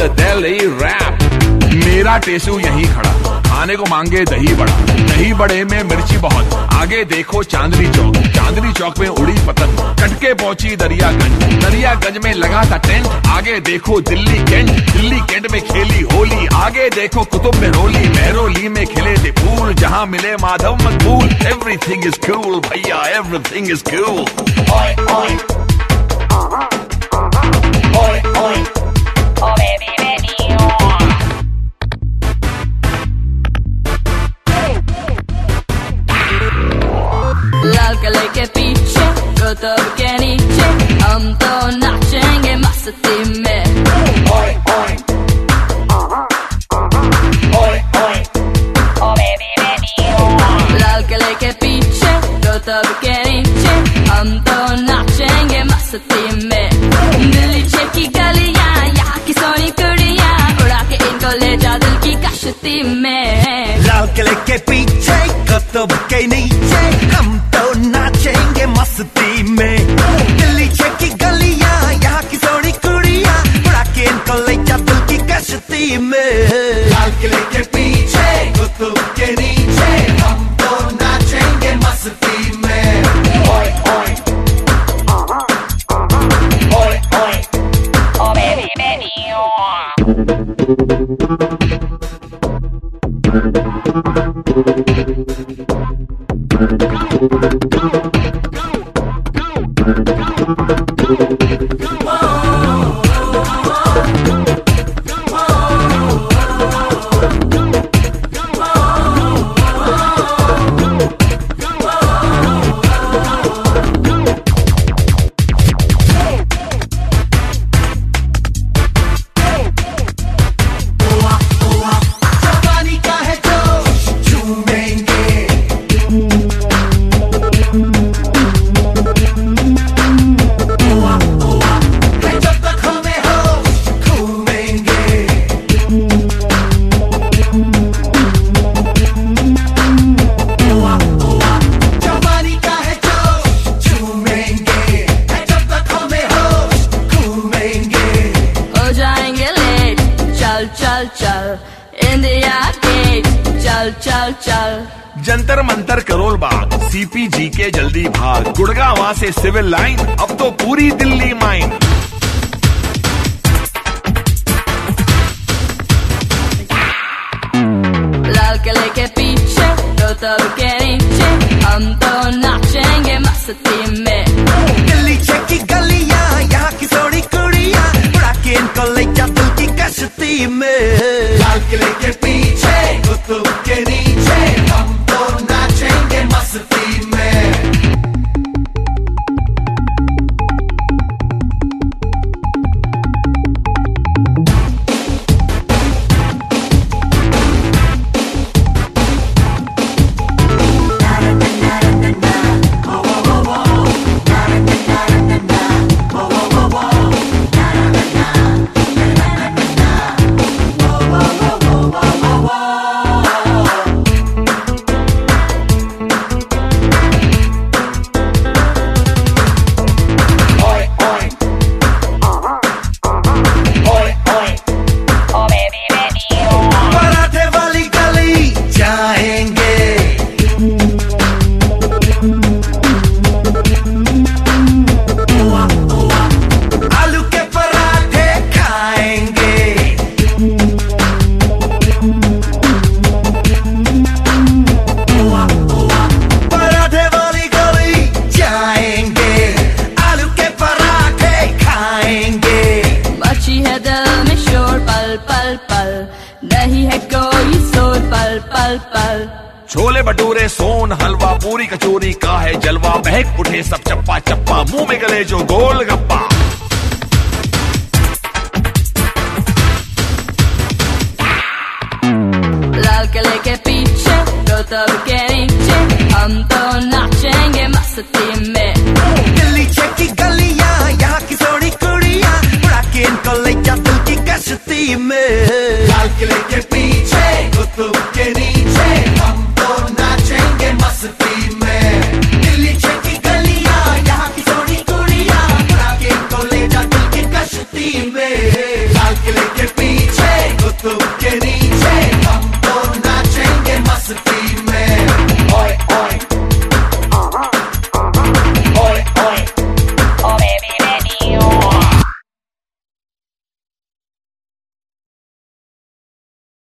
Delhi rap. मेरा टेसू यहीं खड़ा, खाने को मांगे दही बड़ा, दही बड़े में मिर्ची बहुत। आगे देखो चांदनी चौक, चांदनी चौक में उड़ी पतंग, कटके पहुंची दरियागंज, दरियागंज में लगा था टेंट। आगे देखो दिल्ली कैंट, दिल्ली कैंट में खेली होली। आगे देखो कुतुब मेहरोली, मेहरोली में खिले थे फूल, जहां मिले Madhav Maqbool. Everything is cool भैया, एवरीथिंग इज कूल। ओए ओए ओए ओए ओ बेबी बेबी लाल किले के पीछे कुतुब के नीचे हम तो नाचेंगे मस्ती में। ओए ओए ओए ओए ओ बेबी बेबी लाल किले के पीछे कुतुब के नीचे हम तो नाचेंगे मस्ती में। दिल्ली की गलियां, यहाँ की सोनी कुड़ियां, उड़ा के इनको ले जा दिल की कश्ती में। लाल किले के पीछे कुतुब के नीचे हम तो नाचेंगे मस्ती में। दिल्ली की गलियां, यहाँ की सोनी कुड़ियां, उड़ा के इनको ले जा दिल की कश्ती में। लाल किले के पीछे कुतुब के नीचे हम तो नाचेंगे मस्ती में। ओए ओए ओए ओए ओ बेबी बेबी चल चल। जंतर मंतर करोल बाग, सीपीजी के जल्दी भाग, गुड़गांव से सिविल लाइन, अब तो पूरी दिल्ली माइन। लाल किले के पीछे कुतुब के नीचे हम तो नाचेंगे मस्ती में। दिल्ली की गलियां, यहाँ की सोनी कुड़ियां, उड़ा के इनको ले जा दिल की कश्ती में। लाल किले के पीछे कुतुब के नीचे हम तो नाचेंगे मस्ती में। नहीं है कोई शोर पल पल पल। छोले भटूरे सोन हलवा पूरी कचौरी का है जलवा, बहक उठे सब चप्पा चप्पा, मुंह में गले जो गोल गप्पा। लाल किले के पीछे कुतुब के नीचे हम तो नाचेंगे मस्ती में।